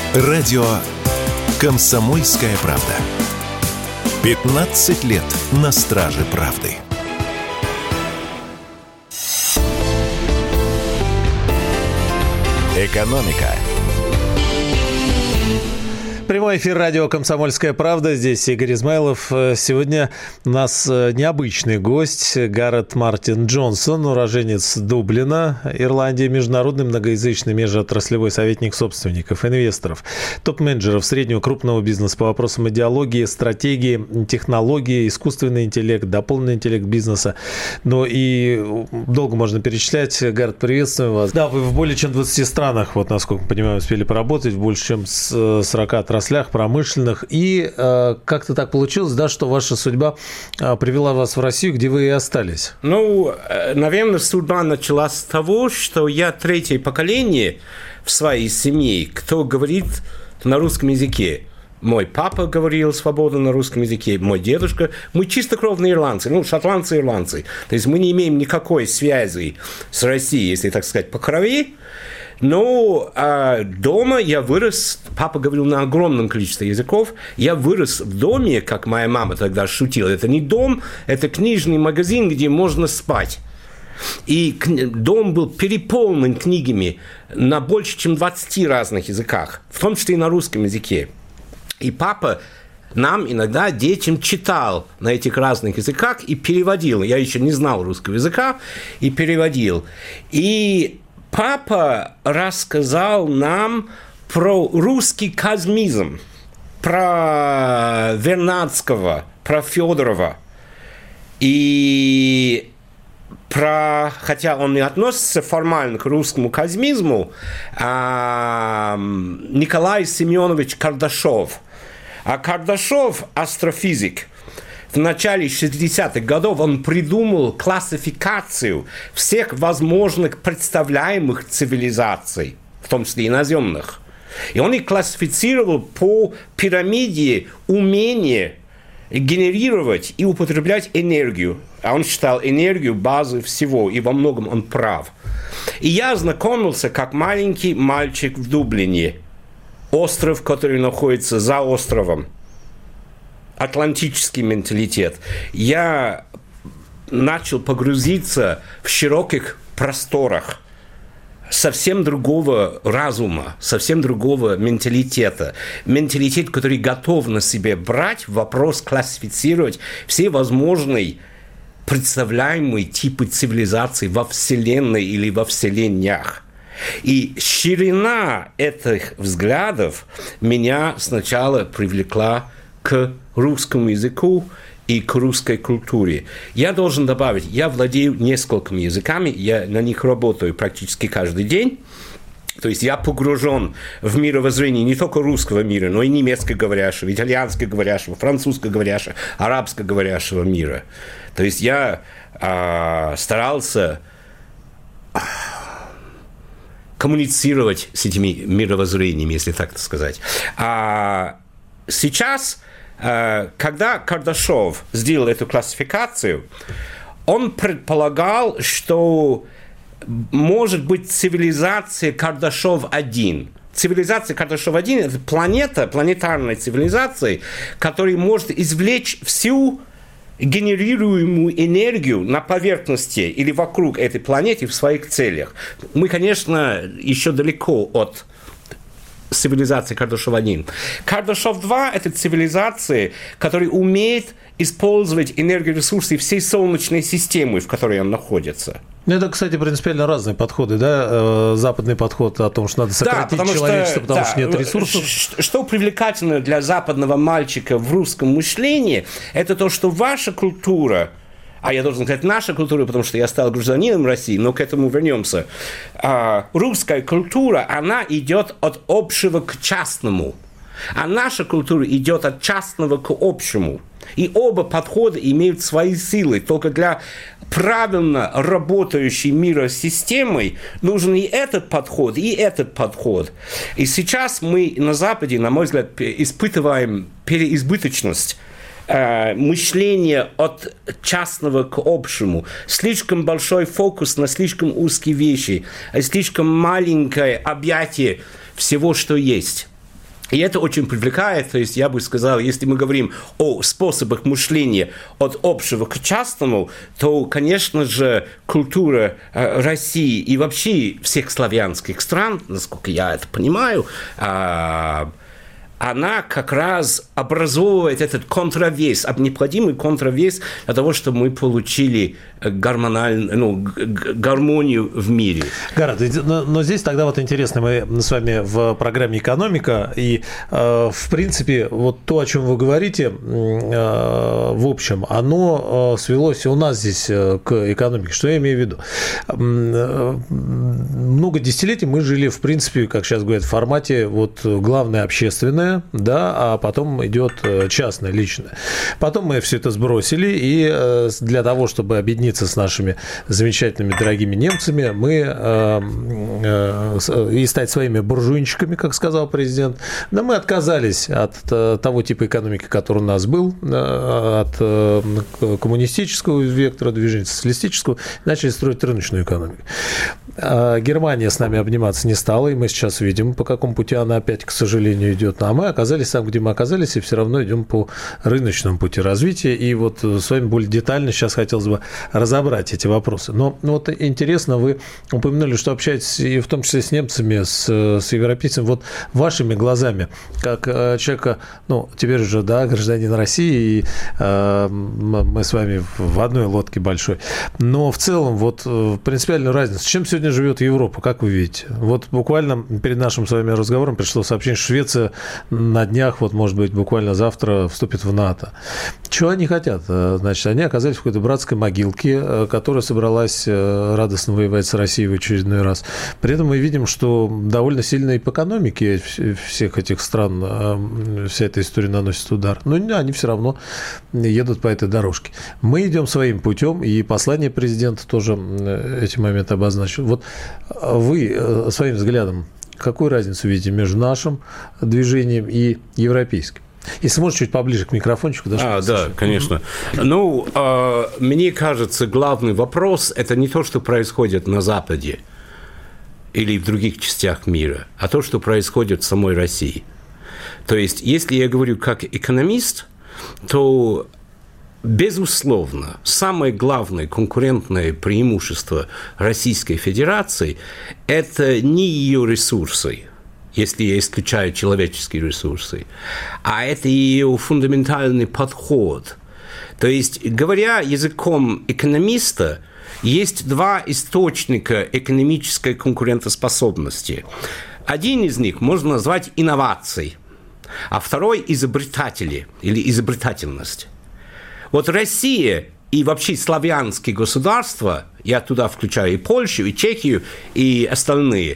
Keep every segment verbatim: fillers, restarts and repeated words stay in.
Радио «Комсомольская правда». пятнадцать лет на страже правды. Экономика. Прямой эфир радио «Комсомольская правда». Здесь Игорь Измайлов. Сегодня у нас необычный гость Гарет Мартин Джонсон, уроженец Дублина, Ирландия, международный многоязычный межотраслевой советник собственников, инвесторов, топ-менеджеров среднего крупного бизнеса по вопросам идеологии, стратегии, технологии, искусственный интеллект, дополненный интеллект бизнеса. Ну и долго можно перечислять. Гарет, приветствую вас. Да, вы в более чем двадцати странах, вот насколько мы понимаем, успели поработать, в больше чем сорока отраслях промышленных. И э, как-то так получилось, да, что ваша судьба э, привела вас в Россию, где вы и остались. Ну, наверное, судьба началась с того, что я третье поколение в своей семье, кто говорит на русском языке. Мой папа говорил свободно на русском языке, мой дедушка. Мы чистокровные ирландцы, ну, шотландцы-ирландцы. То есть мы не имеем никакой связи с Россией, если так сказать, по крови. Но а, дома я вырос, папа говорил на огромном количестве языков, я вырос в доме, как моя мама тогда шутила, это не дом, это книжный магазин, где можно спать. И дом был переполнен книгами на больше, чем двадцати разных языках, в том числе и на русском языке. И папа нам иногда детям читал на этих разных языках и переводил. Я еще не знал русского языка и переводил. И папа рассказал нам про русский космизм, про Вернадского, про Федорова. И про, хотя он не относится формально к русскому космизму, Николай Семенович Кардашов. А Кардашов – астрофизик. В начале шестидесятых годов он придумал классификацию всех возможных представляемых цивилизаций, в том числе и наземных. И он их классифицировал по пирамиде умения генерировать и употреблять энергию. А он считал энергию базой всего, и во многом он прав. И я ознакомился как маленький мальчик в Дублине, остров, который находится за островом. Атлантический менталитет. Я начал погрузиться в широких просторах совсем другого разума, совсем другого менталитета. Менталитет, который готов на себе брать вопрос, классифицировать все возможные представляемые типы цивилизаций во Вселенной или во Вселеннях. И ширина этих взглядов меня сначала привлекла к русскому языку и к русской культуре. Я должен добавить, я владею несколькими языками, я на них работаю практически каждый день. То есть я погружен в мировоззрение не только русского мира, но и немецкоговорящего, итальянскоговорящего, французскоговорящего, арабскоговорящего мира. То есть я э, старался коммуницировать с этими мировоззрениями, если так сказать. А сейчас, когда Кардашов сделал эту классификацию, он предполагал, что может быть цивилизация Кардашов-один. Цивилизация Кардашов-один – это планета, планетарная цивилизация, которая может извлечь всю генерируемую энергию на поверхности или вокруг этой планеты в своих целях. Мы, конечно, еще далеко от цивилизации Кардашов-один. Кардашов-два – это цивилизация, которая умеет использовать энергоресурсы всей Солнечной системы, в которой он находится. Это, кстати, принципиально разные подходы, да? Западный подход о том, что надо сократить да, потому человечество, что, потому да, что нет ресурсов. Что привлекательно для западного мальчика в русском мышлении, это то, что ваша культура, а я должен сказать наша культура, потому что я стал гражданином России, но к этому вернемся. Русская культура, она идет от общего к частному, а наша культура идет от частного к общему. И оба подхода имеют свои силы. Только для правильно работающей миросистемы нужен и этот подход, и этот подход. И сейчас мы на Западе, на мой взгляд, испытываем переизбыточность э, мышления от частного к общему. Слишком большой фокус на слишком узкие вещи, слишком маленькое объятие всего, что есть. И это очень привлекает, то есть я бы сказал, если мы говорим о способах мышления от общего к частному, то, конечно же, культура России и вообще всех славянских стран, насколько я это понимаю, она как раз образовывает этот контравес, необходимый контравес для того, чтобы мы получили гормональную, ну, гармонию в мире. Гарат, но, но здесь тогда вот интересно, мы с вами в программе «Экономика», и, э, в принципе, вот то, о чем вы говорите, э, в общем, оно свелось и у нас здесь к экономике. Что я имею в виду? Много десятилетий мы жили, в принципе, как сейчас говорят, в формате вот главное общественное, да, а потом идет частное, личное. Потом мы все это сбросили, и для того, чтобы объединиться с нашими замечательными, дорогими немцами, мы и стать своими буржуинчиками, как сказал президент, но мы отказались от того типа экономики, который у нас был, от коммунистического вектора движения, социалистического, начали строить рыночную экономику. Германия с нами обниматься не стала, и мы сейчас видим, по какому пути она опять, к сожалению, идет. А мы оказались там, где мы оказались, и все равно идем по рыночному пути развития. И вот с вами более детально сейчас хотелось бы разобрать эти вопросы. Но ну, вот интересно, вы упомянули, что общаетесь и в том числе с немцами, с, с европейцами. Вот вашими глазами, как человека, ну, теперь уже, да, гражданин России, и э, мы с вами в одной лодке большой. Но в целом, вот принципиальную разницу. Чем сегодня живет Европа, как вы видите? Вот буквально перед нашим с вами разговором пришло сообщение, что Швеция на днях, вот, может быть, буквально завтра вступит в НАТО. Чего они хотят? Значит, они оказались в какой-то братской могилке, которая собралась радостно воевать с Россией в очередной раз. При этом мы видим, что довольно сильно и по экономике всех этих стран вся эта история наносит удар. Но они все равно едут по этой дорожке. Мы идем своим путем, и послание президента тоже эти моменты обозначил. Вот вы своим взглядом какую разницу видите между нашим движением и европейским? Если можешь, чуть поближе к микрофончику. Да, а, да, конечно. Ну, э, мне кажется, главный вопрос – это не то, что происходит на Западе или в других частях мира, а то, что происходит в самой России. То есть, если я говорю как экономист, то, безусловно, самое главное конкурентное преимущество Российской Федерации – это не ее ресурсы, если я исключаю человеческие ресурсы, а это ее фундаментальный подход. То есть, говоря языком экономиста, есть два источника экономической конкурентоспособности. Один из них можно назвать инновацией, а второй – изобретатели или изобретательность. Вот Россия и вообще славянские государства, я туда включаю и Польшу, и Чехию, и остальные,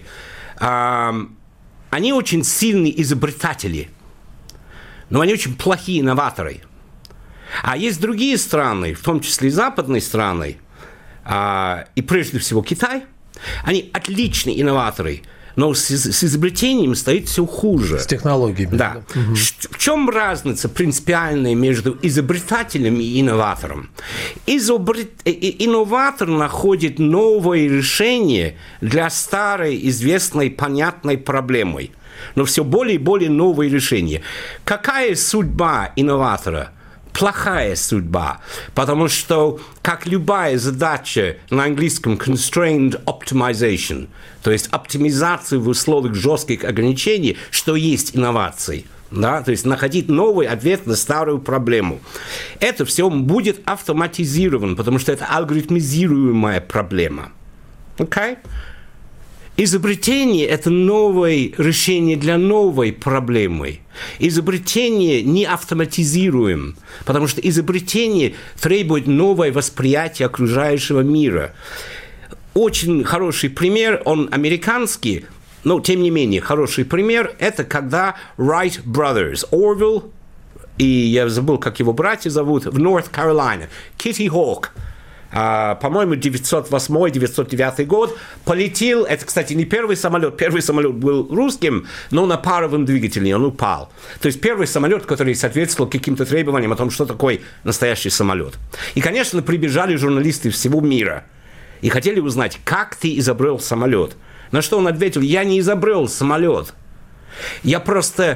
они очень сильные изобретатели, но они очень плохие инноваторы. А есть другие страны, в том числе и западные страны, и прежде всего Китай, они отличные инноваторы, но с, с изобретением стоит все хуже. С технологиями. Да. Угу. В чем разница принципиальная между изобретателем и инноватором? Изобрет... Инноватор находит новые решения для старой, известной, понятной проблемы, но все более и более новые решения. Какая судьба инноватора? Плохая судьба, потому что, как любая задача на английском constrained optimization, то есть оптимизация в условиях жестких ограничений, что есть инновации, да, то есть находить новый ответ на старую проблему. Это все будет автоматизировано, потому что это алгоритмизируемая проблема. Okay? Изобретение – это новое решение для новой проблемы. Изобретение не автоматизируем, потому что изобретение требует новое восприятие окружающего мира. Очень хороший пример, он американский, но тем не менее хороший пример – это когда Wright Brothers, Orville, и я забыл, как его братья зовут, в North Carolina, Kitty Hawk, Uh, по-моему, девятьсот восьмой - девятьсот девятый год, полетел, это, кстати, не первый самолет, первый самолет был русским, но на паровом двигателе он упал. То есть первый самолет, который соответствовал каким-то требованиям о том, что такое настоящий самолет. И, конечно, прибежали журналисты всего мира и хотели узнать, как ты изобрел самолет. На что он ответил: я не изобрел самолет, я просто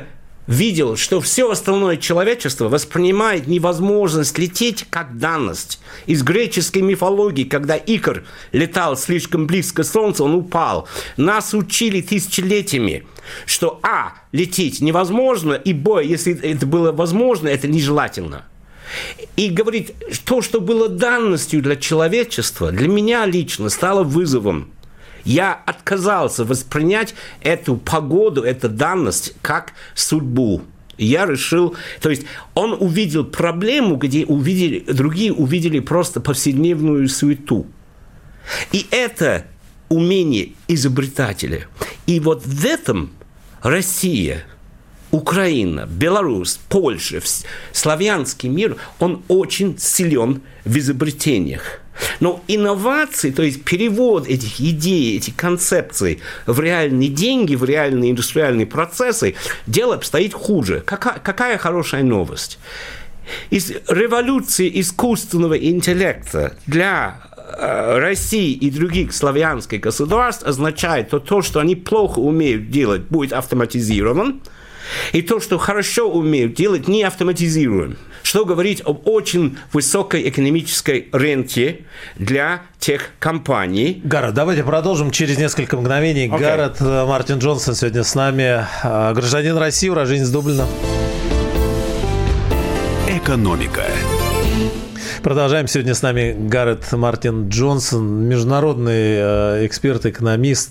видел, что все остальное человечество воспринимает невозможность лететь как данность. Из греческой мифологии, когда Икар летал слишком близко к Солнцу, он упал. Нас учили тысячелетиями, что а. лететь невозможно, и б. если это было возможно, это нежелательно. И говорит, то, что было данностью для человечества, для меня лично стало вызовом. Я отказался воспринять эту погоду, эту данность как судьбу. Я решил, то есть он увидел проблему, где увидели, другие увидели просто повседневную суету. И это умение изобретателя. И вот в этом Россия, Украина, Беларусь, Польша, славянский мир, он очень силен в изобретениях. Но инновации, то есть перевод этих идей, этих концепций в реальные деньги, в реальные индустриальные процессы, дело обстоит хуже. Какая, какая хорошая новость? Из революции искусственного интеллекта для России и других славянских государств означает, что то, что они плохо умеют делать, будет автоматизировано, и то, что хорошо умеют делать, не автоматизируем. Что говорит об очень высокой экономической ренте для тех компаний. Гаррет, давайте продолжим через несколько мгновений. Okay. Гаррет Мартин Джонсон сегодня с нами. Гражданин России, уроженец Дублина. Экономика. Продолжаем. Сегодня с нами Гаррет Мартин Джонсон, международный эксперт, экономист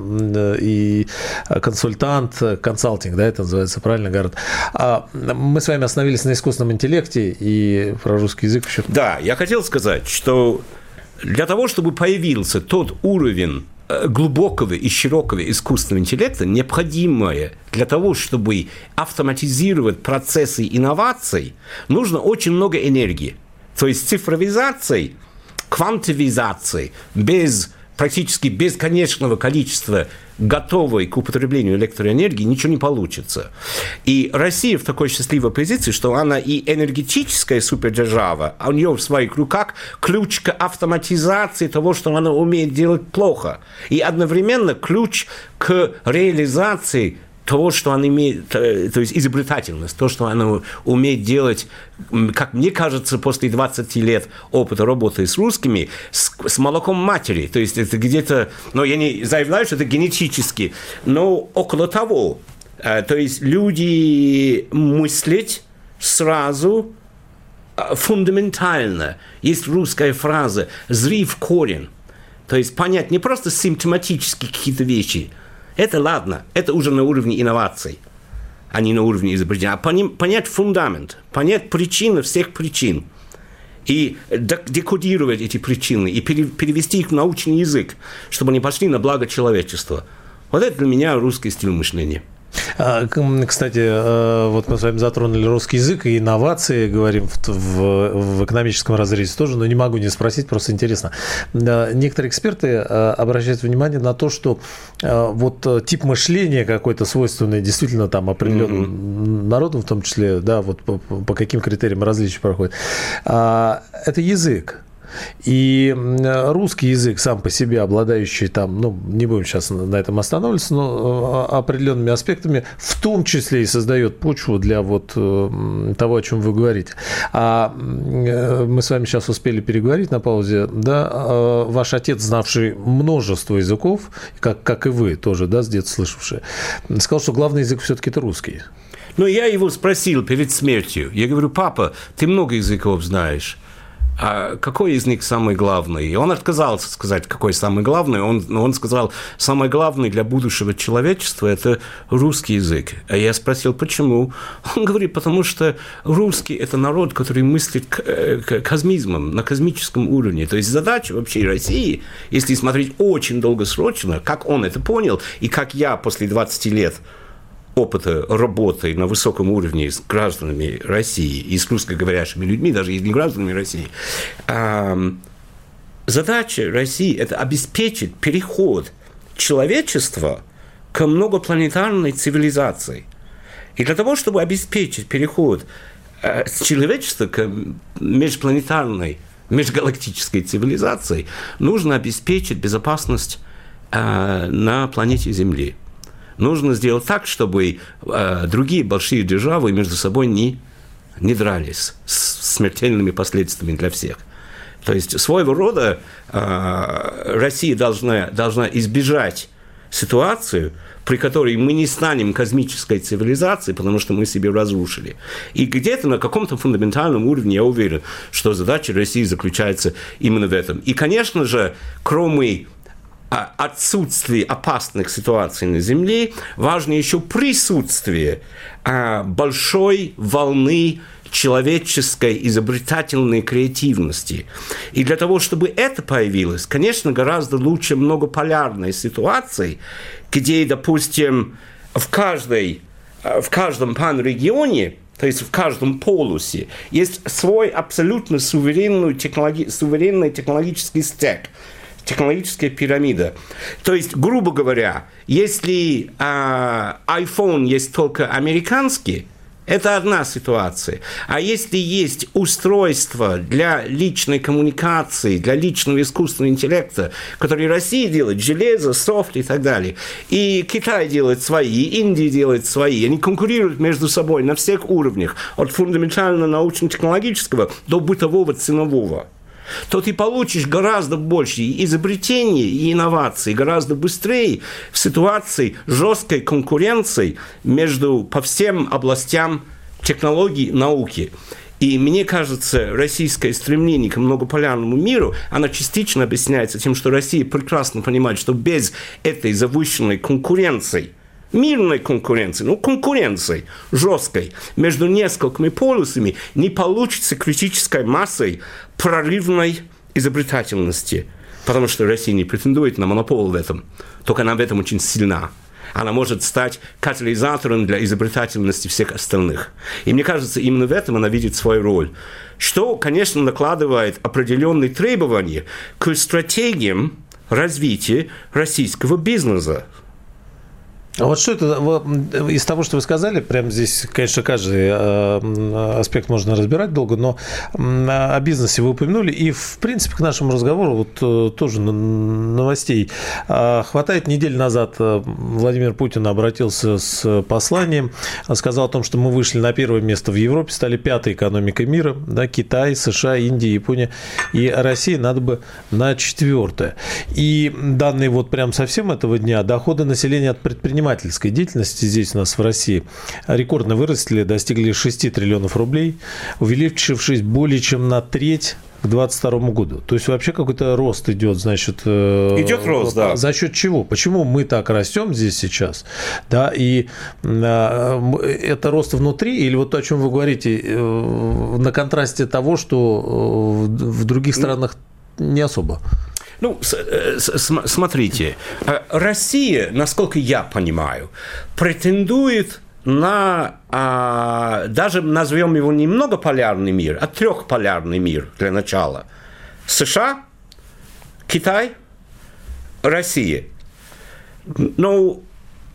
и консультант, консалтинг, да, это называется, правильно, Гаррет? Мы с вами остановились на искусственном интеллекте и про русский язык еще. Да, я хотел сказать, что для того, чтобы появился тот уровень глубокого и широкого искусственного интеллекта, необходимое для того, чтобы автоматизировать процессы инноваций, нужно очень много энергии. То есть цифровизацией, квантовизацией, без, практически бесконечного количества готовой к употреблению электроэнергии ничего не получится. И Россия в такой счастливой позиции, что она и энергетическая супердержава, а у нее в своих руках ключ к автоматизации того, что она умеет делать плохо. И одновременно ключ к реализации того, что она имеет, то есть изобретательность, то, что она умеет делать, как мне кажется, после двадцати лет опыта работы с русскими, с, с молоком матери. То есть это где-то, ну, я не заявляю, что это генетически, но около того. То есть люди мыслят сразу фундаментально. Есть русская фраза «зри в корень». То есть понять не просто симптоматически какие-то вещи. Это ладно, это уже на уровне инноваций, а не на уровне изобретения. А понять фундамент, понять причины всех причин и декодировать эти причины и перевести их в научный язык, чтобы они пошли на благо человечества. Вот это для меня русский стиль мышления. Кстати, вот мы с вами затронули русский язык и инновации, говорим в, в, в экономическом разрезе тоже, но не могу не спросить, просто интересно. Некоторые эксперты обращают внимание на то, что вот тип мышления какой-то свойственный действительно там определенным mm-hmm. народам, в том числе, да, вот по, по каким критериям различия проходит, это язык. И русский язык сам по себе, обладающий там, ну, не будем сейчас на этом останавливаться, но определенными аспектами, в том числе и создает почву для вот того, о чем вы говорите. А мы с вами сейчас успели переговорить на паузе, да, ваш отец, знавший множество языков, как, как и вы тоже, да, с детства слышавшие, сказал, что главный язык все-таки это русский. Ну, я его спросил перед смертью, я говорю: папа, ты много языков знаешь. А какой из них самый главный? И он отказался сказать, какой самый главный. Он, он сказал, самый главный для будущего человечества – это русский язык. А я спросил, почему? Он говорит, потому что русский – это народ, который мыслит космизмом, на космическом уровне. То есть задача вообще России, если смотреть очень долгосрочно, как он это понял, и как я после двадцати лет опыта работы на высоком уровне с гражданами России и с русскоговорящими людьми, даже и не гражданами России, задача России – это обеспечить переход человечества к многопланетарной цивилизации. И для того, чтобы обеспечить переход человечества к межпланетарной, межгалактической цивилизации, нужно обеспечить безопасность на планете Земли. нужно сделать так, чтобы э, другие большие державы между собой не, не дрались с смертельными последствиями для всех. То есть своего рода э, Россия должна, должна избежать ситуацию, при которой мы не станем космической цивилизацией, потому что мы себе разрушили. И где-то на каком-то фундаментальном уровне я уверен, что задача России заключается именно в этом. И, конечно же, кроме отсутствия опасных ситуаций на Земле, важно еще присутствие большой волны человеческой изобретательной креативности. И для того, чтобы это появилось, конечно, гораздо лучше многополярной ситуации, где, допустим, в, каждой, в каждом панрегионе, то есть в каждом полюсе, есть свой абсолютно суверенный, технологи, суверенный технологический стек, технологическая пирамида. То есть, грубо говоря, если э, iPhone есть только американский, это одна ситуация. А если есть устройство для личной коммуникации, для личного искусственного интеллекта, которые Россия делает, железо, софт и так далее, и Китай делает свои, Индия делает свои, они конкурируют между собой на всех уровнях, от фундаментально научно-технологического до бытового ценового, то ты получишь гораздо больше изобретений и инноваций, гораздо быстрее в ситуации жесткой конкуренции между, по всем областям технологий, науки. И мне кажется, российское стремление к многополярному миру, оно частично объясняется тем, что Россия прекрасно понимает, что без этой завышенной конкуренции, мирной конкуренции, ну, конкуренции жесткой между несколькими полюсами не получится критической массой прорывной изобретательности, потому что Россия не претендует на монопол в этом, только она в этом очень сильна. Она может стать катализатором для изобретательности всех остальных. И мне кажется, именно в этом она видит свою роль, что, конечно, накладывает определенные требования к стратегиям развития российского бизнеса. А вот что это из того, что вы сказали, прямо здесь, конечно, каждый аспект можно разбирать долго, но о бизнесе вы упомянули, и, в принципе, к нашему разговору вот тоже новостей хватает. Неделю назад Владимир Путин обратился с посланием, сказал о том, что мы вышли на первое место в Европе, стали пятой экономикой мира, да, Китай, США, Индия, Япония и Россия, надо бы на четвертое. И данные вот прям совсем этого дня, доходы населения от предпринимательства, предпринимательской деятельности здесь у нас в России рекордно выросли, достигли шесть триллионов рублей, увеличившись более чем на треть к двадцать второму году. То есть вообще какой-то рост идет, значит... Идет рост, да. За счет чего? Почему мы так растем здесь сейчас? Да, и это рост внутри, или вот то, о чем вы говорите, на контрасте того, что в других странах не особо? Ну, смотрите, Россия, насколько я понимаю, претендует на, даже назовем его не многополярный мир, а трехполярный мир для начала. США, Китай, Россия. Ну,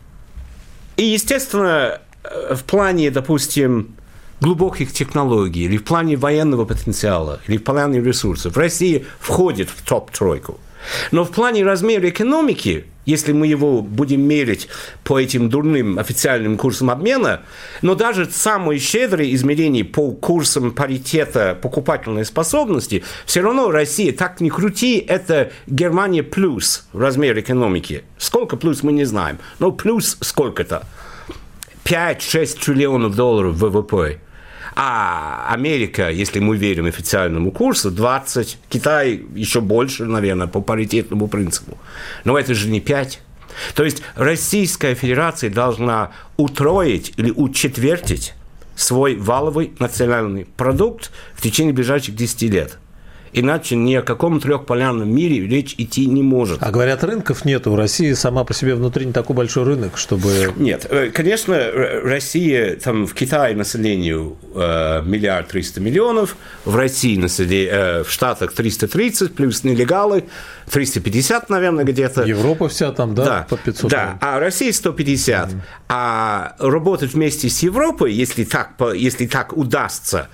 и, естественно, в плане, допустим, глубоких технологий, или в плане военного потенциала, или в плане ресурсов, Россия входит в топ-тройку. Но в плане размера экономики, если мы его будем мерить по этим дурным официальным курсам обмена, но даже самые щедрые измерения по курсам паритета покупательной способности, все равно Россия, так ни крути, это Германия плюс размер экономики. Сколько плюс, мы не знаем, но плюс сколько-то. пять-шесть триллионов долларов вэ вэ пэ. А Америка, если мы верим официальному курсу, двадцать, Китай еще больше, наверное, по паритетному принципу. Но это же не пять. То есть Российская Федерация должна утроить или учетвертить свой валовый национальный продукт в течение ближайших десяти лет. Иначе ни о каком трехполярном мире речь идти не может. А говорят, рынков нет. У России сама по себе внутри не такой большой рынок, чтобы... Нет, конечно, Россия, там в Китае населению э, миллиард триста миллионов, в России население, э, в Штатах триста тридцать, плюс нелегалы, триста пятьдесят, наверное, где-то. Европа вся там, да, да по пятьсот. Да, а Россия сто пятьдесят. Mm. А работать вместе с Европой, если так, если так удастся,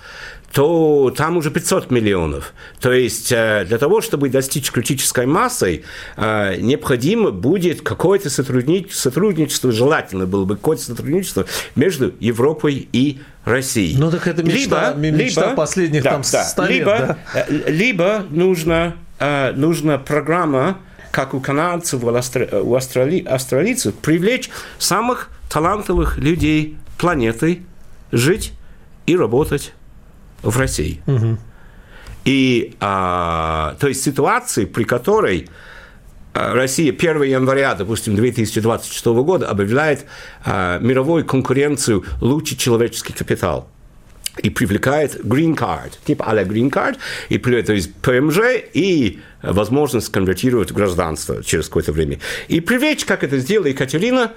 то там уже пятьсот миллионов. То есть для того, чтобы достичь критической массы, необходимо будет какое-то сотрудничество, желательно было бы какое-то сотрудничество между Европой и Россией. Ну так это мечта, либо, мечта либо, последних да, там ста да, лет. Либо, да? либо нужна, нужна программа, как у канадцев, у, австра... у австрали... австралийцев, привлечь самых талантливых людей планеты жить и работать в России. Угу. И, а, то есть ситуации, при которой Россия первого января, допустим, две тысячи двадцать шестого года объявляет а, мировую конкуренцию «Лучший человеческий капитал» и привлекает green card, типа а-ля green card, и, то есть ПМЖ и возможность конвертировать в гражданство через какое-то время. И привлечь, как это сделала Екатерина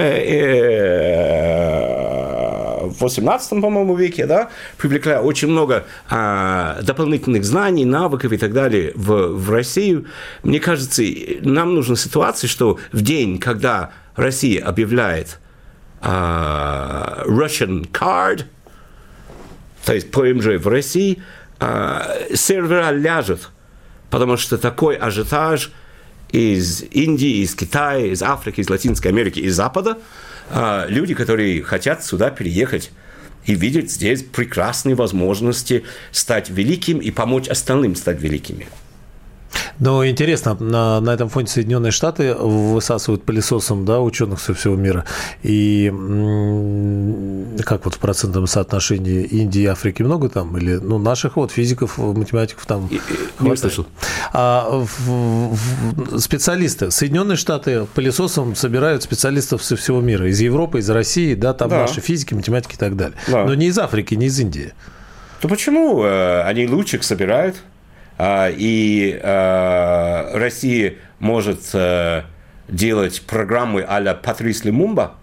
в восемнадцатом, по-моему, веке, да, привлекла очень много а, дополнительных знаний, навыков и так далее в, в Россию. Мне кажется, нам нужна ситуация, что в день, когда Россия объявляет а, Russian card, то есть ПМЖ в России, а, сервера ляжет, потому что такой ажиотаж из Индии, из Китая, из Африки, из Латинской Америки, из Запада, а, люди, которые хотят сюда переехать и видят здесь прекрасные возможности стать великим и помочь остальным стать великими. Но интересно, на, на этом фоне Соединенные Штаты высасывают пылесосом, да, ученых со всего мира. И как вот в процентном соотношении Индии и Африки много там? Или, ну, наших вот физиков, математиков там и, не услышал. А в, в, специалисты. Соединенные Штаты пылесосом собирают специалистов со всего мира. Из Европы, из России, да, там да. наши физики, математики и так далее. Да. Но не из Африки, не из Индии. То почему они лучших собирают? И Россия может делать программы а-ля Патрис Лумумба,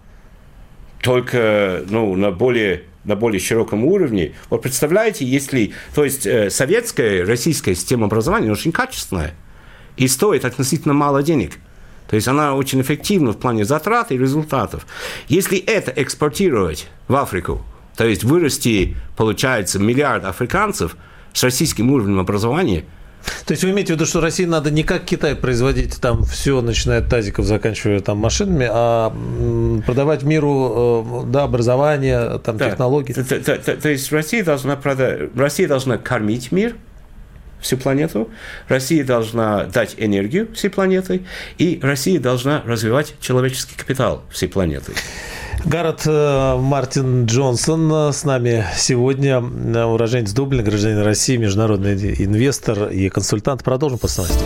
только ну, на, более, на более широком уровне. Вот представляете, если... То есть советская, российская система образования очень качественная и стоит относительно мало денег. То есть она очень эффективна в плане затрат и результатов. Если это экспортировать в Африку, то есть вырасти, получается, миллиард африканцев с российским уровнем образования. То есть вы имеете в виду, что России надо не как Китай производить там все, начиная от тазиков, заканчивая там машинами, а продавать миру да, образование, там, да. технологии? То, то, то, то есть Россия должна, продать, Россия должна кормить мир, всю планету, Россия должна дать энергию всей планеты, и Россия должна развивать человеческий капитал всей планеты. Гаррет Мартин Джонсон с нами сегодня, уроженец Дублина, гражданин России, международный инвестор и консультант. Продолжим после новостей.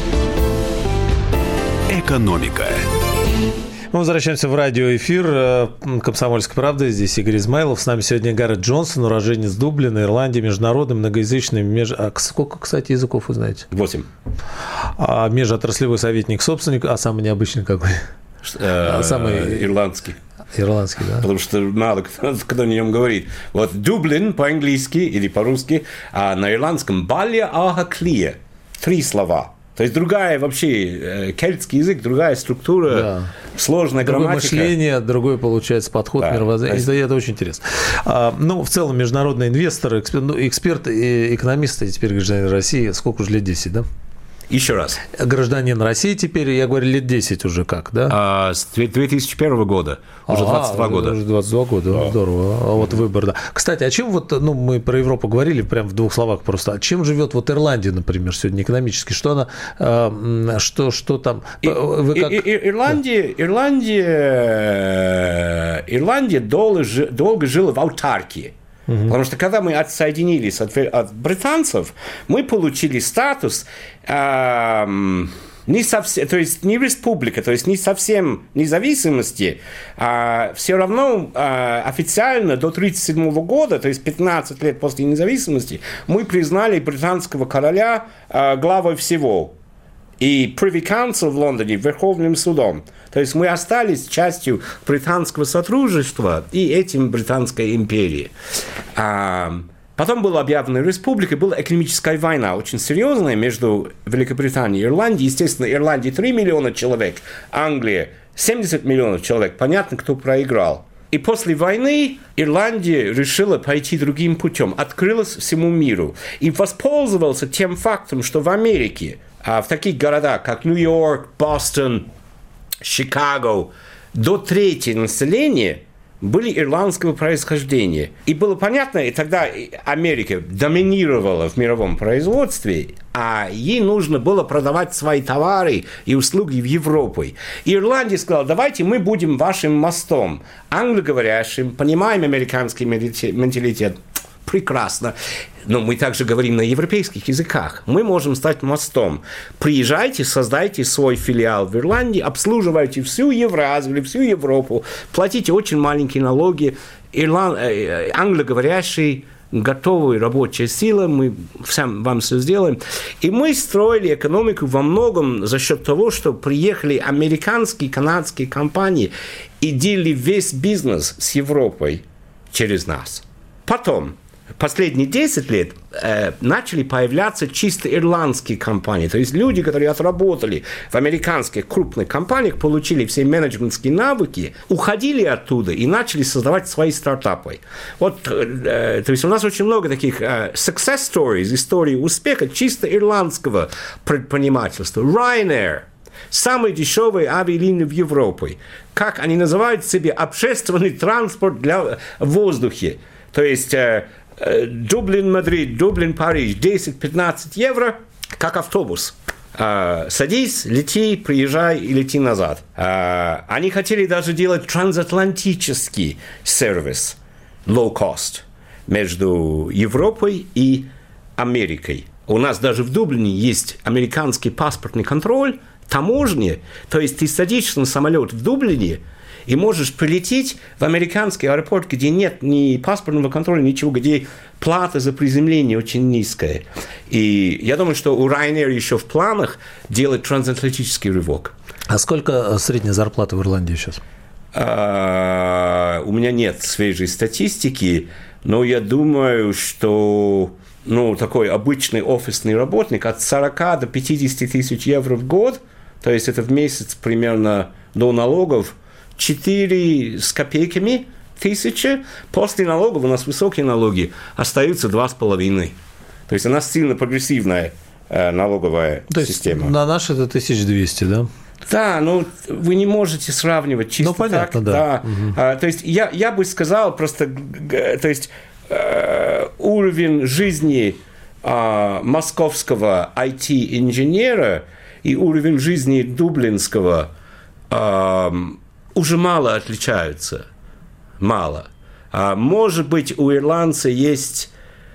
Экономика. Мы возвращаемся в радиоэфир «Комсомольской правды». Здесь Игорь Измайлов. С нами сегодня Гаррет Джонсон, уроженец Дублина, Ирландии, международный, многоязычный. Меж... А сколько, кстати, языков вы знаете? Восемь. А межотраслевой советник собственник, а самый необычный какой? А, самый ирландский. Ирландский, да. Потому что мало кто, кто о нем говорит. Вот Дублин по-английски или по-русски, а на ирландском «балия ага клия». Три слова. То есть другая вообще, кельтский язык, другая структура, да. сложная другое грамматика. Другое мышление, другой, получается, подход да. мировоззрения. Это, это очень интересно. А, ну, в целом, международный инвестор, эксперт, ну, эксперт и экономист, и теперь гражданин России, сколько уже лет, десять, да? Еще раз. Гражданин России теперь, я говорю, лет десять уже как, да? А, с две тысячи первого года, уже а, двадцать два года. Уже двадцать два года, да. Здорово. А вот выбор, да. Кстати, а чем вот, ну, мы про Европу говорили, прям в двух словах просто, а чем живет вот Ирландия, например, сегодня экономически? Что она, э, что, что там? И, Вы как... и, и, Ирландия, да. Ирландия, Ирландия долго, долго жила в аутаркии. Угу. Потому что когда мы отсоединились от, от британцев, мы получили статус э, не совсем, то есть не республика, то есть не совсем независимости, а все равно э, официально до тысяча девятьсот тридцать седьмого года, то есть пятнадцать лет после независимости, мы признали британского короля э, главой всего. И Privy Council в Лондоне Верховным судом. То есть мы остались частью британского сотрудничества и этим Британской империи. А потом была объявлена республика, была экономическая война очень серьезная между Великобританией и Ирландией. Естественно, Ирландия три миллиона человек, Англия семьдесят миллионов человек. Понятно, кто проиграл. И после войны Ирландия решила пойти другим путем, открылась всему миру и воспользовался тем фактом, что в Америке, в таких городах, как Нью-Йорк, Бостон, Чикаго, до трети населения были ирландского происхождения. И было понятно, и тогда Америка доминировала в мировом производстве, а ей нужно было продавать свои товары и услуги в Европу. И Ирландия сказала, давайте мы будем вашим мостом. Англоговорящим, понимаем американский менталитет. Прекрасно. Но мы также говорим на европейских языках. Мы можем стать мостом. Приезжайте, создайте свой филиал в Ирландии, обслуживайте всю Евразию, всю Европу, платите очень маленькие налоги. Ирланд... Англоговорящий, готовая рабочая сила, мы всем вам все сделаем. И мы строили экономику во многом за счет того, что приехали американские, канадские компании и делали весь бизнес с Европой через нас. Потом, последние десять лет э, начали появляться чисто ирландские компании. То есть люди, которые отработали в американских крупных компаниях, получили все менеджментские навыки, уходили оттуда и начали создавать свои стартапы. Вот, э, то есть у нас очень много таких э, success stories, историй успеха чисто ирландского предпринимательства. Ryanair. Самые дешевые авиалинии в Европе. Как они называют себе общественный транспорт для воздуха. То есть э, Дублин-Мадрид, Дублин-Париж, десять-пятнадцать евро, как автобус. А, садись, лети, приезжай и лети назад. А, они хотели даже делать трансатлантический сервис, low-cost, между Европой и Америкой. У нас даже в Дублине есть американский паспортный контроль, таможня. То есть ты садишься на самолет в Дублине, и можешь прилететь в американский аэропорт, где нет ни паспортного контроля, ничего, где плата за приземление очень низкая. И я думаю, что у Ryanair еще в планах делать трансатлантический рывок. А сколько средняя зарплата в Ирландии сейчас? А, у меня нет свежей статистики, но я думаю, что ну, такой обычный офисный работник от сорок до пятидесяти тысяч евро в год, то есть это в месяц примерно до налогов, четыре с копейками тысячи. После налогов у нас высокие налоги, остаются два с половиной. То есть у нас сильно прогрессивная э, налоговая То система. Есть на наши это тысяча двести, да? Да, ну вы не можете сравнивать чисто ну, понятно, так. Да. Да. Угу. А, то есть я, я бы сказал просто, то есть э, уровень жизни э, московского ай ти-инженера и уровень жизни дублинского э, уже мало отличаются. Мало. А, может быть, у ирландца есть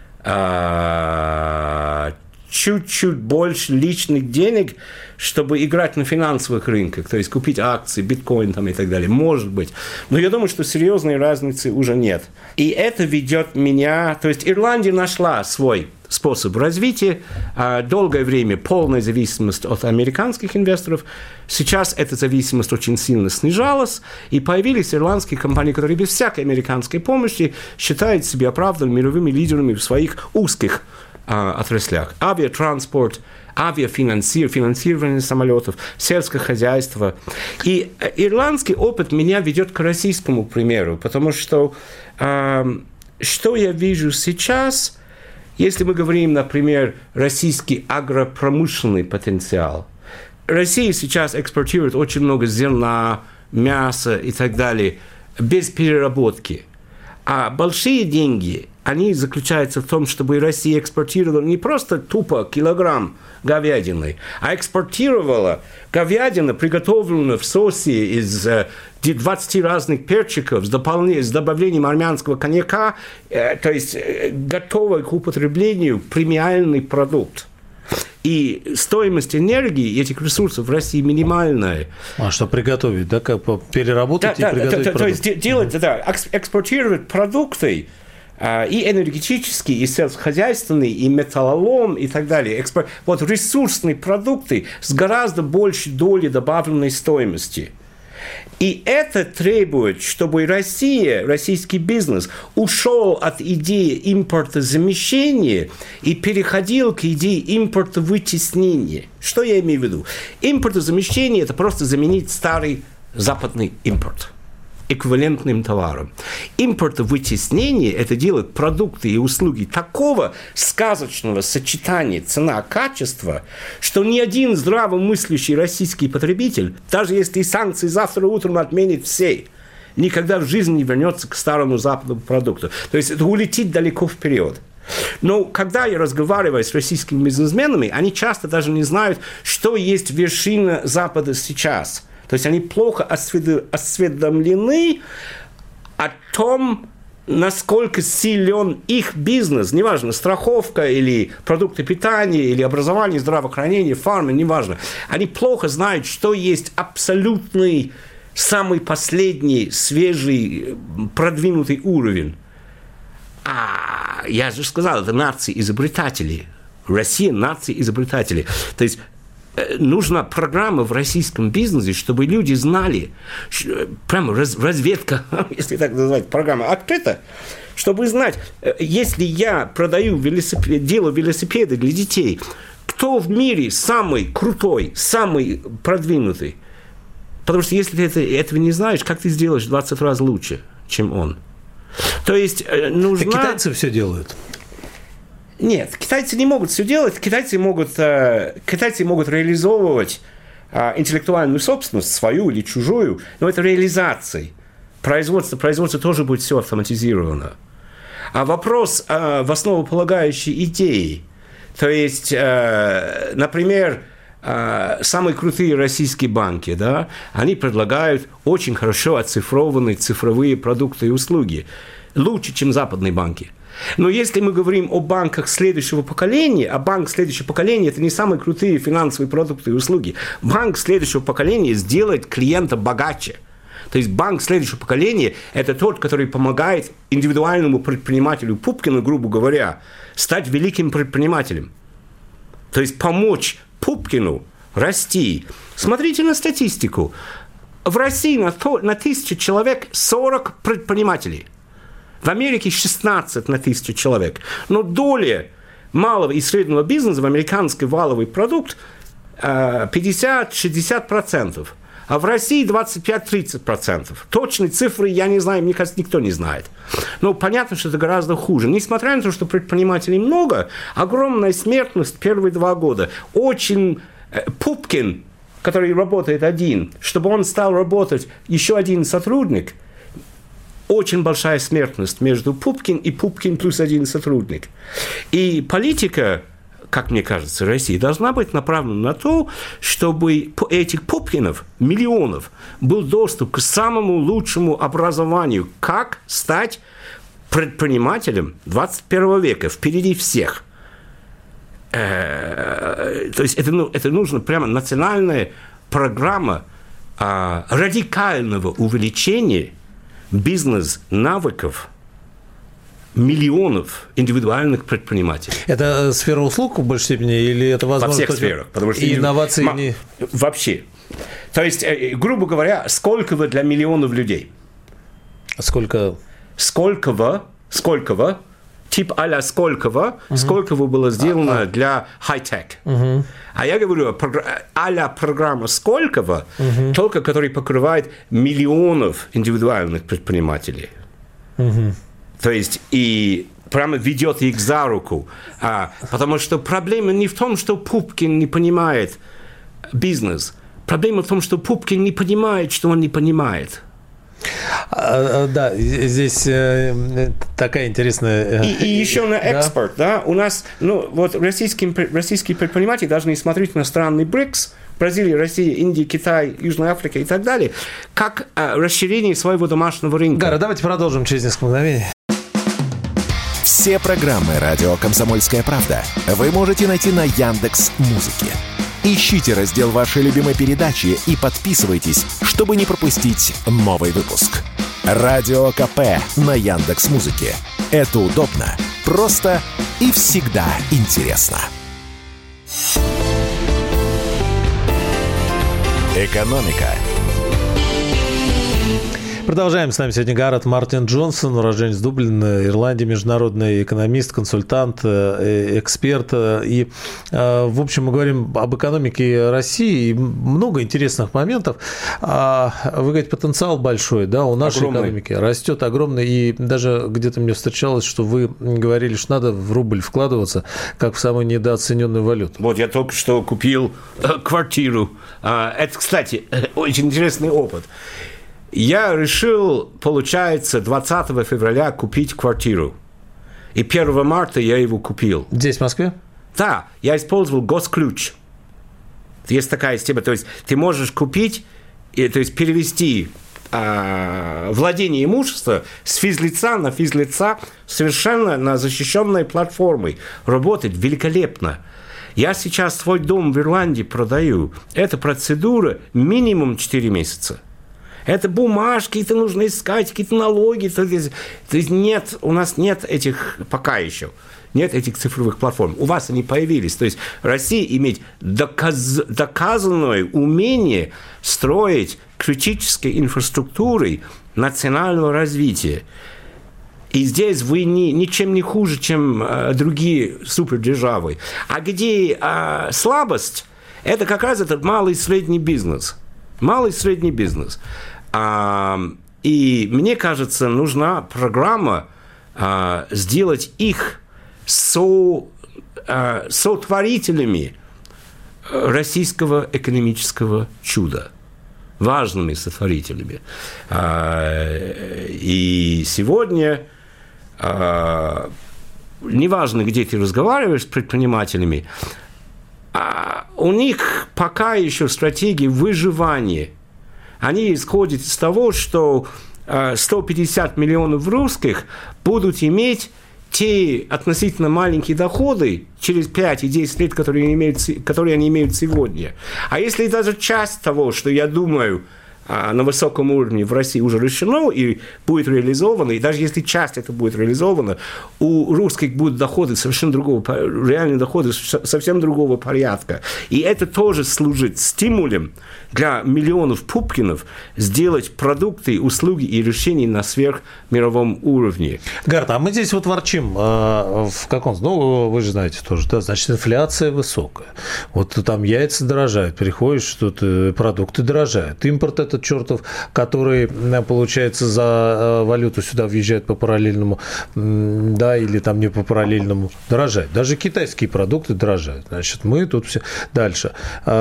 а, чуть-чуть больше личных денег, чтобы играть на финансовых рынках, то есть купить акции, биткоин там и так далее. Может быть. Но я думаю, что серьезной разницы уже нет. И это ведет меня... То есть Ирландия нашла свой способ развития. Долгое время полная зависимость от американских инвесторов. Сейчас эта зависимость очень сильно снижалась, и появились ирландские компании, которые без всякой американской помощи считают себя оправданными мировыми лидерами в своих узких а, отраслях. Авиатранспорт, авиафинансирование, финансирование самолетов, сельское хозяйство. И ирландский опыт меня ведет к российскому примеру, потому что а, что я вижу сейчас... Если мы говорим, например, российский агропромышленный потенциал, Россия сейчас экспортирует очень много зерна, мяса и так далее без переработки. А большие деньги, они заключаются в том, чтобы Россия экспортировала не просто тупо килограмм говядины, а экспортировала говядину, приготовленную в соусе из двадцати разных перчиков с, дополнением, с добавлением армянского коньяка, э, то есть э, готовый к употреблению премиальный продукт. И стоимость энергии этих ресурсов в России минимальная. А что приготовить, да, как переработать да, и приготовить да, продукт? То есть делать, mm-hmm. да, экспортировать продукты, и энергетические, и сельскохозяйственные, и металлолом, и так далее. Экспорт, вот ресурсные продукты с гораздо большей долей добавленной стоимости. И это требует, чтобы Россия, российский бизнес, ушел от идеи импортозамещения и переходил к идее импортовытеснения. Что я имею в виду? Импортозамещение – это просто заменить старый западный импорт. эквивалентным товаром. Импортовытеснение – это делает продукты и услуги такого сказочного сочетания цена-качество, что ни один здравомыслящий российский потребитель, даже если санкции завтра утром отменят все, никогда в жизни не вернется к старому западному продукту. То есть это улетит далеко вперед. Но когда я разговариваю с российскими бизнесменами, они часто даже не знают, что есть вершина Запада сейчас. То есть они плохо осведомлены о том, насколько силен их бизнес, неважно, страховка или продукты питания, или образование, здравоохранение, фарма, неважно. Они плохо знают, что есть абсолютный, самый последний, свежий, продвинутый уровень. А я же сказал, это нации-изобретатели. Россия – нации-изобретатели. То есть нужна программа в российском бизнесе, чтобы люди знали, прямо раз, разведка, если так называть, программа открыта, чтобы знать, если я продаю велосипед, делаю велосипеды для детей, кто в мире самый крутой, самый продвинутый? Потому что если ты это, этого не знаешь, как ты сделаешь в двадцать раз лучше, чем он? То есть нужна... Так китайцы все делают. Нет, китайцы не могут все делать. Китайцы могут, э, китайцы могут реализовывать э, интеллектуальную собственность, свою или чужую, но это реализация. Производство, производство тоже будет все автоматизировано. А вопрос э, в основополагающей идеи. То есть, э, например, э, самые крутые российские банки, да, они предлагают очень хорошо оцифрованные цифровые продукты и услуги. Лучше, чем западные банки. Но если мы говорим о банках следующего поколения, а банк следующего поколения – это не самые крутые финансовые продукты и услуги. Банк следующего поколения сделает клиента богаче. То есть банк следующего поколения – это тот, который помогает индивидуальному предпринимателю Пупкину, грубо говоря, стать великим предпринимателем. То есть помочь Пупкину расти. Смотрите на статистику. В России на, то, на тысячу человек сорок предпринимателей. В Америке шестнадцать на тысячу человек. Но доля малого и среднего бизнеса в американский валовый продукт пятьдесят-шестьдесят процентов. А в России двадцать пять-тридцать процентов. Точные цифры, я не знаю, мне кажется, никто не знает. Но понятно, что это гораздо хуже. Несмотря на то, что предпринимателей много, огромная смертность первые два года. Очень Пупкин, который работает один, чтобы он стал работать еще один сотрудник, очень большая смертность между Пупкин и Пупкин плюс один сотрудник. И политика, как мне кажется, России должна быть направлена на то, чтобы у этих Пупкинов, миллионов, был доступ к самому лучшему образованию, как стать предпринимателем двадцать первого века, впереди всех. То есть это, ну, это нужна прямо национальная программа а, радикального увеличения бизнес-навыков миллионов индивидуальных предпринимателей. Это сфера услуг в большей степени или это возможно? Во всех сферах. Потому что и инновации ма- не... Вообще. То есть, грубо говоря, сколько вы для миллионов людей? Сколько? Сколько вы, сколько вы, тип а-ля сколько вы, uh-huh. сколько вы было сделано uh-huh. для хай-тек. Uh-huh. А я говорю, а-ля программа сколько вы, uh-huh. только который покрывает миллионов индивидуальных предпринимателей. Uh-huh. То есть, и прямо ведет их за руку. А, потому что проблема не в том, что Пупкин не понимает бизнес. Проблема в том, что Пупкин не понимает, что он не понимает. А, да, здесь э, такая интересная... И, и еще на экспорт, да? да, у нас, ну, вот российские, российские предприниматели должны смотреть на страны БРИКС, Бразилия, Россия, Индия, Китай, Южная Африка и так далее, как э, расширение своего домашнего рынка. Гара, давайте продолжим через несколько мгновений. Все программы «Радио Комсомольская правда» вы можете найти на Яндекс.Музыке. Ищите раздел вашей любимой передачи и подписывайтесь, чтобы не пропустить новый выпуск. Радио КП на Яндекс.Музыке. Это удобно, просто и всегда интересно. Экономика. Продолжаем. С нами сегодня Гарет Мартин Джонсон, уроженец Дублина, Ирландия, международный экономист, консультант, эксперт. И, в общем, мы говорим об экономике России. Много интересных моментов. Вы говорите, потенциал большой, да, у нашей огромный. Экономики растет огромный. И даже где-то мне встречалось, что вы говорили, что надо в рубль вкладываться, как в самую недооцененную валюту. Вот я только что купил квартиру. Это, кстати, очень интересный опыт. Я решил, получается, двадцатого февраля купить квартиру. И первого марта я его купил. Здесь, в Москве? Да, я использовал госключ. Есть такая система, то есть ты можешь купить, то есть перевести э, владение имущества с физлица на физлица совершенно на защищенной платформе. Работает великолепно. Я сейчас свой дом в Ирландии продаю. Эта процедура минимум четыре месяца. Это бумажки, это нужно искать, какие-то налоги. То есть, то есть нет, у нас нет этих, пока еще, нет этих цифровых платформ. У вас они появились. То есть Россия имеет доказ, доказанное умение строить критической инфраструктурой национального развития. И здесь вы ни, ничем не хуже, чем э, другие супердержавы. А где э, слабость, это как раз этот малый и средний бизнес. Малый и средний бизнес. А, и мне кажется, нужна программа а, сделать их со, а, сотворителями российского экономического чуда. Важными сотворителями. А, и сегодня, а, неважно, где ты разговариваешь с предпринимателями, а, у них пока еще стратегия выживания. Они исходят из того, что сто пятьдесят миллионов русских будут иметь те относительно маленькие доходы через пять и десять лет, которые они имеют, которые они имеют сегодня. А если даже часть того, что я думаю, на высоком уровне в России уже решено и будет реализовано, и даже если часть это будет реализована, у русских будут доходы совершенно другого, реальные доходы совсем другого порядка. И это тоже служит стимулом для миллионов пупкинов сделать продукты, услуги и решения на сверхмировом уровне. Гарет, а мы здесь вот ворчим в каком... Ну, вы же знаете тоже, да, значит, инфляция высокая. Вот там яйца дорожают, приходишь, тут продукты дорожают. Импорт этот чертов, который, получается, за валюту сюда въезжает по параллельному, да, или там не по параллельному, дорожает. Даже китайские продукты дорожают. Значит, мы тут все... Дальше.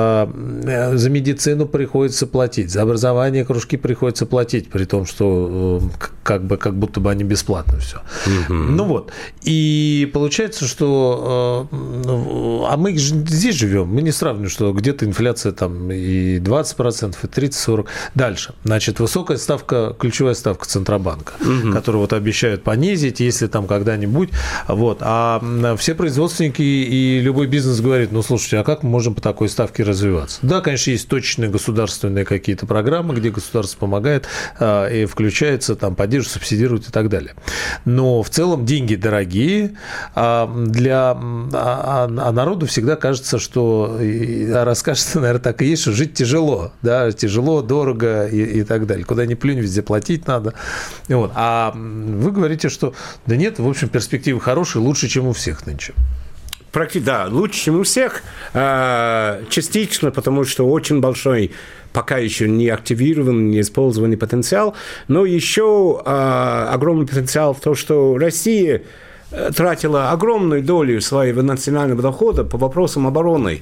За медицину приходится платить, за образование кружки приходится платить, при том, что как бы, как будто бы они бесплатно все. Mm-hmm. Ну вот. И получается, что... А мы здесь живем, мы не сравниваем, что где-то инфляция там и двадцать процентов, и тридцать-сорок процентов. Дальше. Значит, высокая ставка, ключевая ставка Центробанка, угу. которую вот обещают понизить, если там когда-нибудь. Вот. А все производственники и любой бизнес говорит, ну, слушайте, а как мы можем по такой ставке развиваться? Да, конечно, есть точечные государственные какие-то программы, где государство помогает а, и включается, там, поддерживает, субсидирует и так далее. Но в целом деньги дорогие, а для а, а народу всегда кажется, что, и, а расскажется, наверное, так и есть, что жить тяжело, да, тяжело, дорого и, и так далее. Куда ни плюнь, везде платить надо. Вот. А вы говорите, что да нет, в общем, перспективы хорошие, лучше, чем у всех нынче. Практически, да, лучше, чем у всех. Частично, потому что очень большой, пока еще не активированный, не использованный потенциал. Но еще огромный потенциал в том, что Россия тратила огромную долю своего национального дохода по вопросам обороны.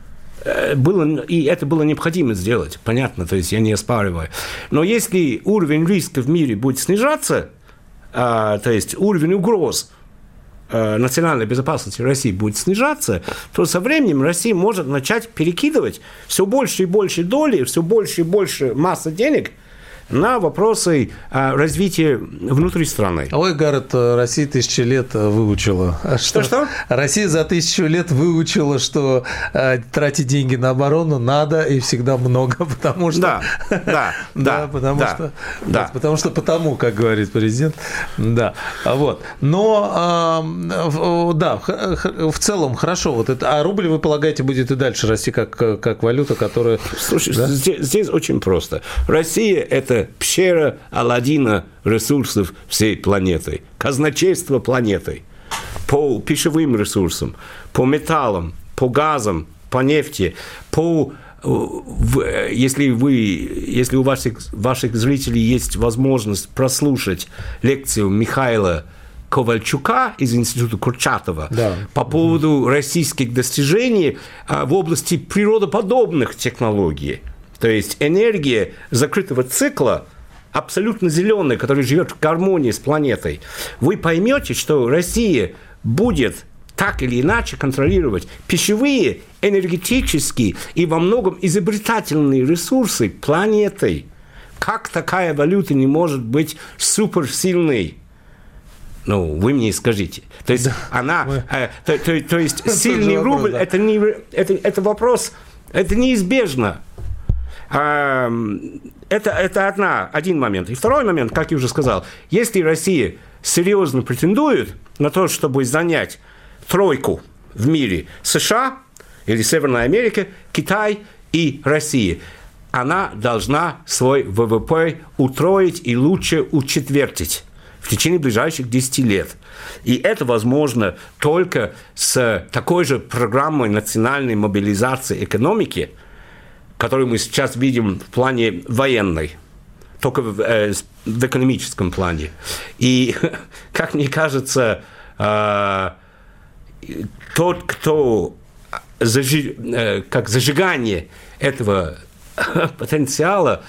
Было, и это было необходимо сделать, понятно, то есть я не оспариваю. Но если уровень риска в мире будет снижаться, а, то есть уровень угроз а, национальной безопасности России будет снижаться, то со временем Россия может начать перекидывать все больше и больше доли, все больше и больше массы денег на вопросы а, развития внутри страны. Ой, Гарет, Россия тысячи лет выучила. Что-что? Россия за тысячу лет выучила, что а, тратить деньги на оборону надо и всегда много, потому что... Да, да, да. потому да, что... Да. Да, потому что потому, как говорит президент. Да, вот. Но, а, да, в целом хорошо. Вот это, а рубль, вы полагаете, будет и дальше расти как, как валюта, которая... Слушай, да? здесь, здесь очень просто. Россия – это это пещера Аладдина ресурсов всей планеты, казначейство планеты по пищевым ресурсам, по металлам, по газам, по нефти, по... Если, вы, если у ваших, ваших зрителей есть возможность прослушать лекцию Михаила Ковальчука из Института Курчатова да. по поводу российских достижений в области природоподобных технологий, то есть энергия закрытого цикла, абсолютно зеленая, которая живет в гармонии с планетой, вы поймете, что Россия будет так или иначе контролировать пищевые, энергетические и во многом изобретательные ресурсы планеты. Как такая валюта не может быть суперсильной? Ну, вы мне скажите. То есть, да. она, Мы... э, то, то, то есть, сильный вопрос, рубль, да. это, не, это, это вопрос, это неизбежно. А, это, это одна, один момент. И второй момент, как я уже сказал, если Россия серьезно претендует на то, чтобы занять тройку в мире США или Северная Америка, Китай и Россия, она должна свой ВВП утроить и лучше учетвертить в течение ближайших десяти лет. И это возможно только с такой же программой национальной мобилизации экономики, которую мы сейчас видим в плане военной, только в, э, в экономическом плане. И, как мне кажется, э, тот, кто зажи, э, как зажигание этого потенциала,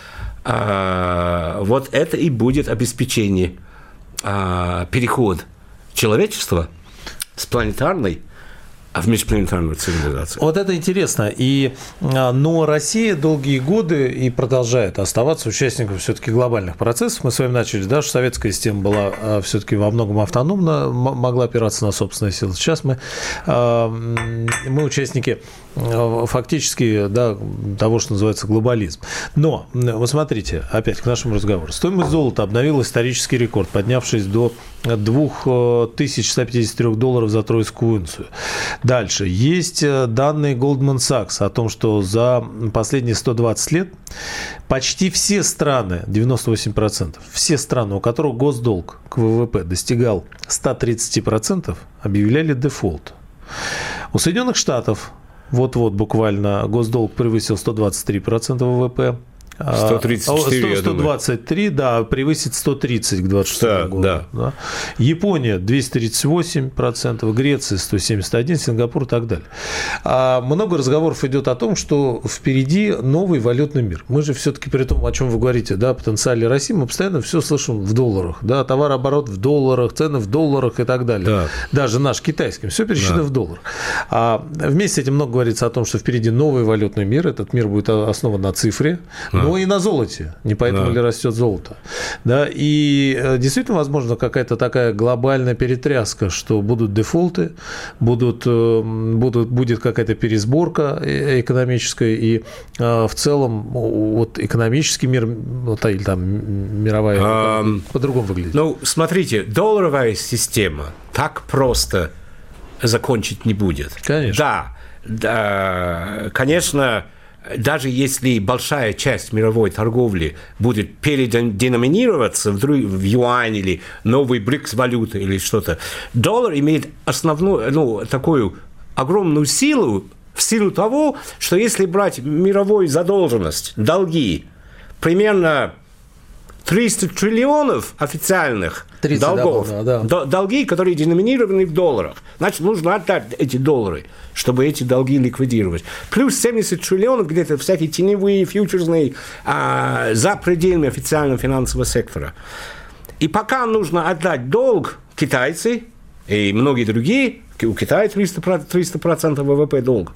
э, вот это и будет обеспечение э, переход человечества с планетарной в межпланетарную цивилизацию. Вот это интересно. И, но Россия долгие годы и продолжает оставаться участником все-таки глобальных процессов. Мы с вами начали, да, что советская система была все-таки во многом автономна, могла опираться на собственные силы. Сейчас мы, мы участники фактически, да, того, что называется глобализм. Но, вот смотрите, опять к нашему разговору. Стоимость золота обновила исторический рекорд, поднявшись до две тысячи сто пятьдесят три долларов за тройскую унцию. Дальше. Есть данные Goldman Sachs о том, что за последние сто двадцать лет почти все страны, девяносто восемь процентов, все страны, у которых госдолг к ВВП достигал сто тридцать процентов, объявляли дефолт. У Соединенных Штатов вот-вот буквально госдолг превысил сто двадцать три процента ВВП. сто тридцать четыре, сто двадцать три, да, превысит сто тридцать к двадцать шестому году. Да. Да. Япония двести тридцать восемь процентов, Греция сто семьдесят один, Сингапур и так далее. А много разговоров идет о том, что впереди новый валютный мир. Мы же все-таки, при том, о чем вы говорите, да, потенциале России, мы постоянно все слышим в долларах. Да, товарооборот в долларах, цены в долларах и так далее. Да. Даже наш китайский, все пересчитано да. в долларах. А вместе с этим много говорится о том, что впереди новый валютный мир. Этот мир будет основан на цифре. Да. Но и на золоте, не поэтому да. ли растет золото. Да, и действительно, возможно, какая-то такая глобальная перетряска, что будут дефолты, будут, будут, будет какая-то пересборка экономическая, и в целом вот экономический мир, вот, или там мировая, а, по-другому выглядит. Ну, смотрите, долларовая система так просто закончить не будет. Конечно. Да, да, конечно, даже если большая часть мировой торговли будет переденоминироваться в, в юань или новый БРИКС-валюта или что-то, доллар имеет основную, ну, такую огромную силу в силу того, что если брать мировую задолженность, долги, примерно триста триллионов официальных долгов, да, да. долги, которые деноминированы в долларах. Значит, нужно отдать эти доллары, чтобы эти долги ликвидировать. Плюс семьдесят триллионов где-то всякие теневые, фьючерсные, а, за пределами официального финансового сектора. И пока нужно отдать долг, китайцы и многие другие, у Китая триста процентов ВВП долг.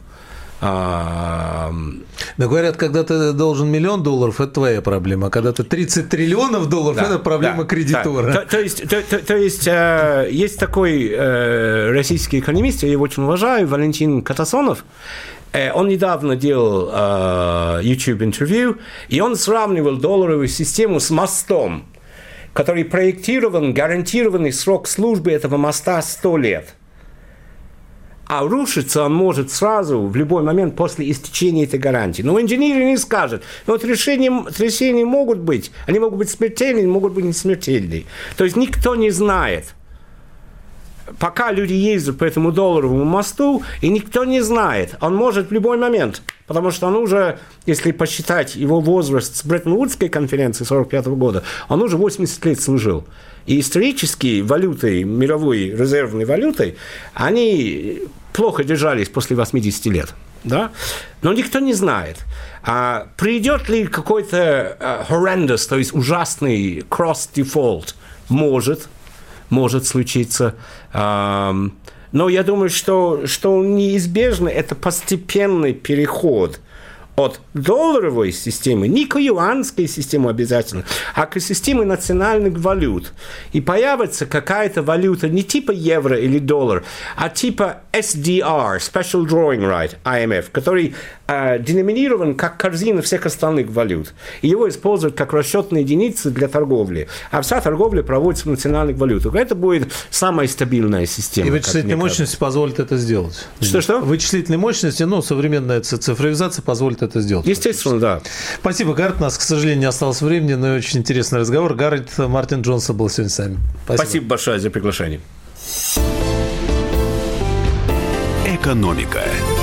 А... Но говорят, когда ты должен миллион долларов, это твоя проблема, а когда ты тридцать триллионов долларов, да, это проблема да, кредитора. Да. То, то есть, то, то, то есть э, есть такой э, российский экономист, я его очень уважаю, Валентин Катасонов. Э, он недавно делал э, YouTube-интервью, и он сравнивал долларовую систему с мостом, который проектирован, гарантированный срок службы этого моста сто лет. А рушиться он может сразу, в любой момент после истечения этой гарантии. Но инженер не скажет. Но вот решения, решения могут быть. Они могут быть смертельные, могут быть не смертельные. То есть никто не знает. Пока люди ездят по этому долларовому мосту, и никто не знает. Он может в любой момент. Потому что он уже, если посчитать его возраст с Бреттон-Вудской конференции сорок пятого года, он уже восемьдесят лет служил. И исторически валютой, мировой резервной валютой, они плохо держались после восьмидесяти лет. Да? Но никто не знает, а придет ли какой-то uh, horrendous, то есть ужасный cross-default. Может, может случиться. Um, но я думаю, что, что неизбежно это постепенный переход от долларовой системы, не к юанской системе обязательно, а к системе национальных валют. И появится какая-то валюта не типа евро или доллар, а типа эс ди ар, Special Drawing Right, ай эм эф, который э, деноминирован как корзина всех остальных валют. И его используют как расчетные единицы для торговли. А вся торговля проводится в национальных валютах. Это будет самая стабильная система. И вычислительные мощности позволят это сделать. Что-что? Вычислительные мощности, ну, современная цифровизация позволит это сделать. Естественно, да. Спасибо, Гаррет. У нас, к сожалению, не осталось времени, но очень интересный разговор. Гаррет Мартин Джонсон был сегодня с нами. Спасибо, Спасибо большое за приглашение. Экономика.